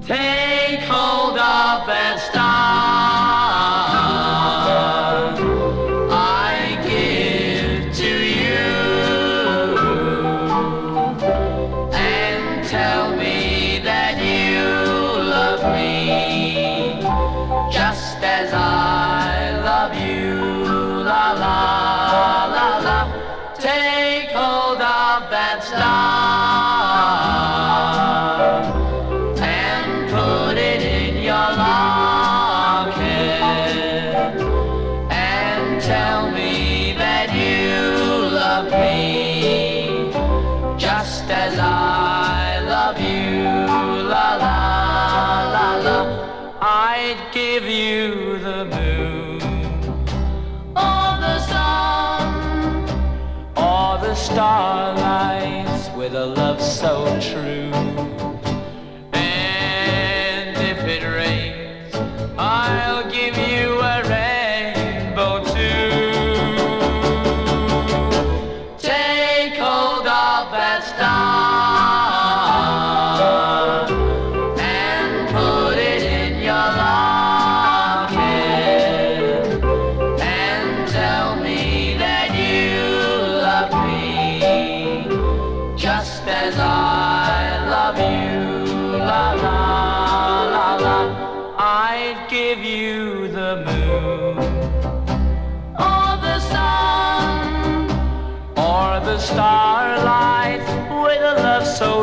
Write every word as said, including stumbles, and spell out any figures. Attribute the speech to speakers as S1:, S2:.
S1: Take hold of that star I give to you, and tell me that you love me just as I love you. La la la la. Take hold of that star and put it in your locket, and tell me that you love me just as I love you. La la la la. I'd give you the moon or the sun or the starlights with a love so true. And if it rains, I'll give you a rainbow too. Take hold of that star and put it in your locket, and tell me that you love me just as I love you. La la la la. I'd give you the moon or the sun or the starlight with a love so